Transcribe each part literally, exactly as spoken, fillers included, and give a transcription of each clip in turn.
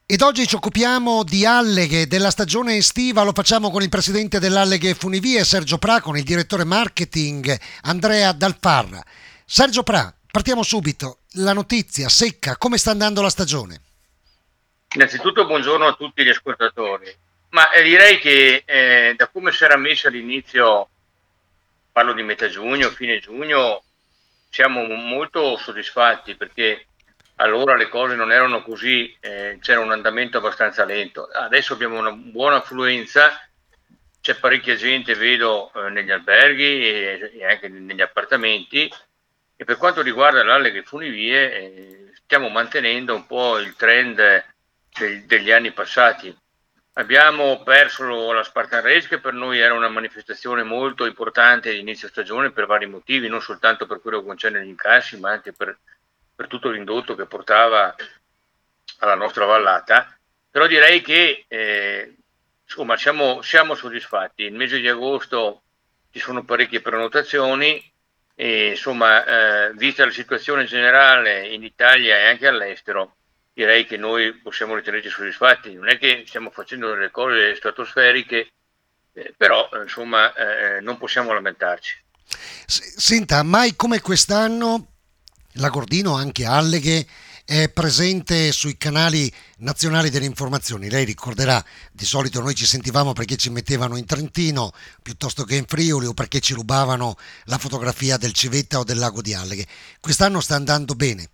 Ed oggi ci occupiamo di alleghe, della stagione estiva, lo facciamo con il presidente dell'Alleghe Funivie, Sergio Pra, con il direttore marketing Andrea Dalfarra. Sergio Pra, partiamo subito, la notizia secca, come sta andando la stagione? Innanzitutto buongiorno a tutti gli ascoltatori, ma eh, direi che eh, da come si era messo all'inizio, parlo di metà giugno, fine giugno, siamo molto soddisfatti perché allora le cose non erano così, eh, c'era un andamento abbastanza lento. Adesso abbiamo una buona affluenza, c'è parecchia gente, vedo, eh, negli alberghi e, e anche negli appartamenti, e per quanto riguarda l'Alleghe Funivie eh, stiamo mantenendo un po' il trend del, degli anni passati. Abbiamo perso la Spartan Race, che per noi era una manifestazione molto importante di inizio stagione per vari motivi, non soltanto per quello che concerne gli incassi, ma anche per, per tutto l'indotto che portava alla nostra vallata. Però direi che eh, insomma siamo, siamo soddisfatti. Il mese di agosto ci sono parecchie prenotazioni e insomma, eh, vista la situazione generale in Italia e anche all'estero, direi che noi possiamo ritenerci soddisfatti. Non è che stiamo facendo delle cose stratosferiche, eh, però insomma eh, non possiamo lamentarci. Senta, mai come quest'anno la Gordino, anche Alleghe, è presente sui canali nazionali delle informazioni. Lei ricorderà, di solito noi ci sentivamo perché ci mettevano in Trentino piuttosto che in Friuli, o perché ci rubavano la fotografia del Civetta o del lago di Alleghe. Quest'anno sta andando bene.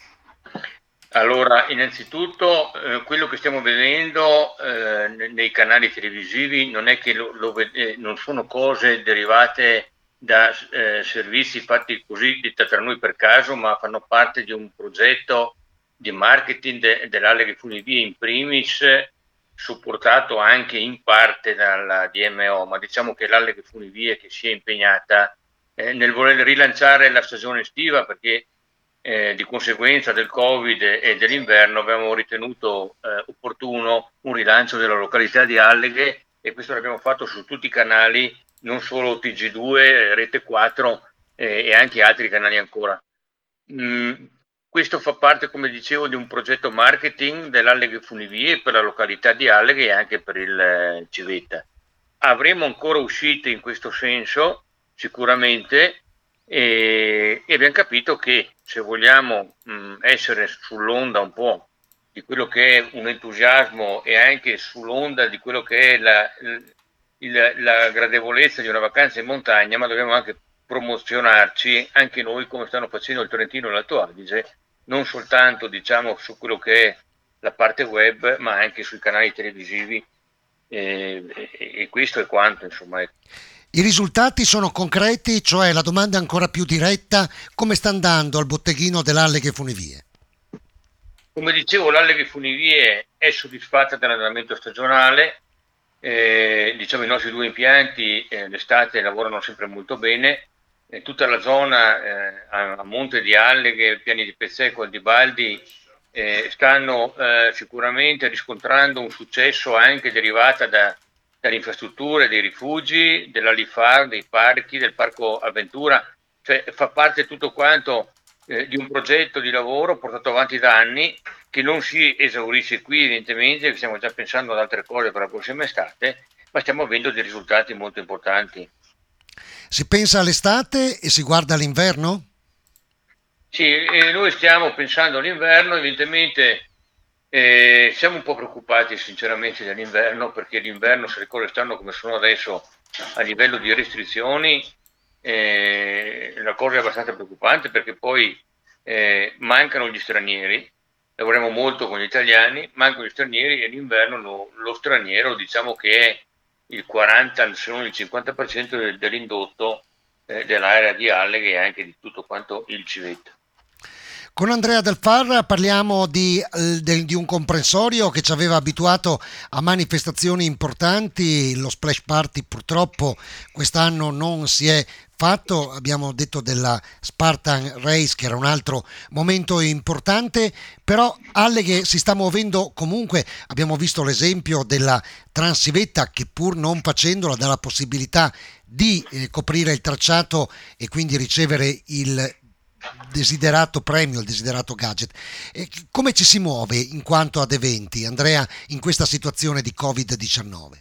Allora, innanzitutto eh, quello che stiamo vedendo eh, nei canali televisivi non è che lo, lo, eh, non sono cose derivate da eh, servizi fatti così tra noi per caso, ma fanno parte di un progetto di marketing de, dell'Alleghe Funivie in primis, supportato anche in parte dalla D M O, ma diciamo che l'Alleghe Funivie che si è impegnata eh, nel voler rilanciare la stagione estiva, perché Eh, di conseguenza del Covid e dell'inverno abbiamo ritenuto eh, opportuno un rilancio della località di Alleghe, e questo l'abbiamo fatto su tutti i canali, non solo T G due, Rete quattro eh, e anche altri canali ancora. Mm, questo fa parte, come dicevo, di un progetto marketing dell'Alleghe Funivie per la località di Alleghe e anche per il eh, Civetta. Avremo ancora uscite in questo senso, sicuramente, e, e abbiamo capito che se vogliamo mh, essere sull'onda un po' di quello che è un entusiasmo e anche sull'onda di quello che è la, il, la gradevolezza di una vacanza in montagna, ma dobbiamo anche promozionarci anche noi, come stanno facendo il Trentino e l'Alto Adige, non soltanto diciamo su quello che è la parte web, ma anche sui canali televisivi, e, e, e questo è quanto, insomma. I risultati sono concreti, cioè la domanda ancora più diretta: come sta andando al botteghino dell'Alleghe Funivie? Come dicevo, l'Alleghe Funivie è soddisfatta dell'andamento stagionale, eh, diciamo i nostri due impianti eh, d'estate lavorano sempre molto bene, eh, tutta la zona eh, a, a monte di Alleghe, Piani di Pezzeco, Aldibaldi eh, stanno eh, sicuramente riscontrando un successo anche derivata da dalle infrastrutture, dei rifugi, dell'Alifar, dei parchi, del Parco Avventura, cioè fa parte tutto quanto eh, di un progetto di lavoro portato avanti da anni, che non si esaurisce qui evidentemente, stiamo già pensando ad altre cose per la prossima estate, ma stiamo avendo dei risultati molto importanti. Si pensa all'estate e si guarda all'inverno? Sì, eh, noi stiamo pensando all'inverno, evidentemente. Eh, siamo un po' preoccupati sinceramente dell'inverno, perché l'inverno, se le cose stanno come sono adesso a livello di restrizioni, eh, la cosa è abbastanza preoccupante, perché poi eh, mancano gli stranieri, lavoriamo molto con gli italiani, mancano gli stranieri, e l'inverno lo, lo straniero diciamo che è il quaranta se non il cinquanta per cento del, dell'indotto eh, dell'area di Alleghe e anche di tutto quanto il Civetta. Con Andrea Dalfarra parliamo di, di un comprensorio che ci aveva abituato a manifestazioni importanti. Lo Splash Party purtroppo quest'anno non si è fatto, abbiamo detto della Spartan Race che era un altro momento importante, però Alleghe si sta muovendo comunque. Abbiamo visto l'esempio della Transivetta, che pur non facendola dà la possibilità di eh, coprire il tracciato e quindi ricevere il desiderato premio, il desiderato gadget. E come ci si muove in quanto ad eventi, Andrea, in questa situazione di covid diciannove?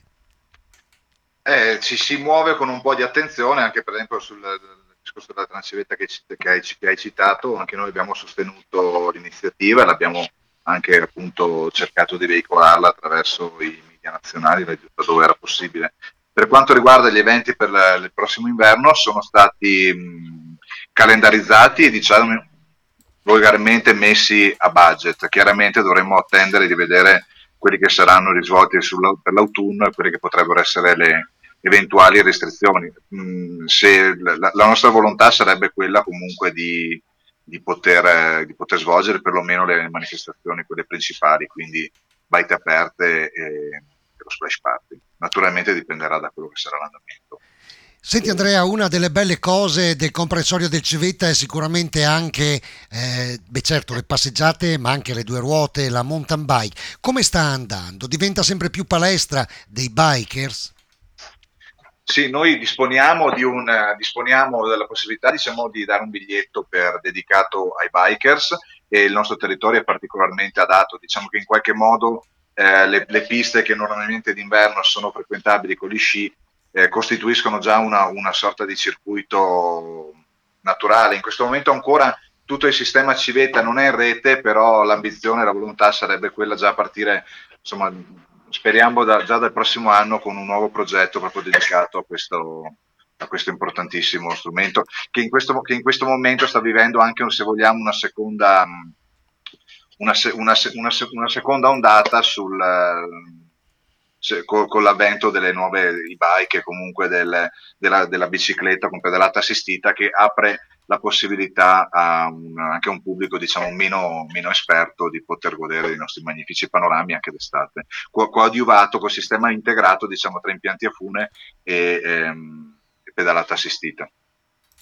Eh, ci si muove con un po' di attenzione, anche per esempio sul discorso della transivetta che, che, hai, che hai citato. Anche noi abbiamo sostenuto l'iniziativa e l'abbiamo anche appunto cercato di veicolarla attraverso i media nazionali dove era possibile. Per quanto riguarda gli eventi per la, il prossimo inverno, sono stati mh, calendarizzati e diciamo volgarmente messi a budget. Chiaramente dovremmo attendere di vedere quelli che saranno risvolti sulla, per l'autunno e quelle che potrebbero essere le eventuali restrizioni. Mm, se la, la nostra volontà sarebbe quella comunque di, di, poter, di poter svolgere perlomeno le manifestazioni, quelle principali, quindi baite aperte e, e lo splash party. Naturalmente dipenderà da quello che sarà l'andamento. Senti Andrea, una delle belle cose del comprensorio del Civetta è sicuramente anche, eh, beh certo, le passeggiate, ma anche le due ruote, la mountain bike. Come sta andando? Diventa sempre più palestra dei bikers? Sì, noi disponiamo, di un, eh, disponiamo della possibilità, diciamo, di dare un biglietto per, dedicato ai bikers, e il nostro territorio è particolarmente adatto. Diciamo che in qualche modo eh, le, le piste che normalmente d'inverno sono frequentabili con gli sci eh, costituiscono già una, una sorta di circuito naturale. In questo momento ancora tutto il sistema civetta non è in rete, però l'ambizione e la volontà sarebbe quella già a partire, insomma, speriamo da, già dal prossimo anno, con un nuovo progetto proprio dedicato a questo, a questo importantissimo strumento che in questo, che in questo momento sta vivendo anche, se vogliamo, una seconda, una, una, una, una seconda ondata sul, se, con, con l'avvento delle nuove e-bike e comunque del, della, della bicicletta con pedalata assistita, che apre la possibilità a un, anche a un pubblico, diciamo, meno, meno esperto, di poter godere dei nostri magnifici panorami anche d'estate, Co- coadiuvato col sistema integrato, diciamo, tra impianti a fune e, ehm, e pedalata assistita.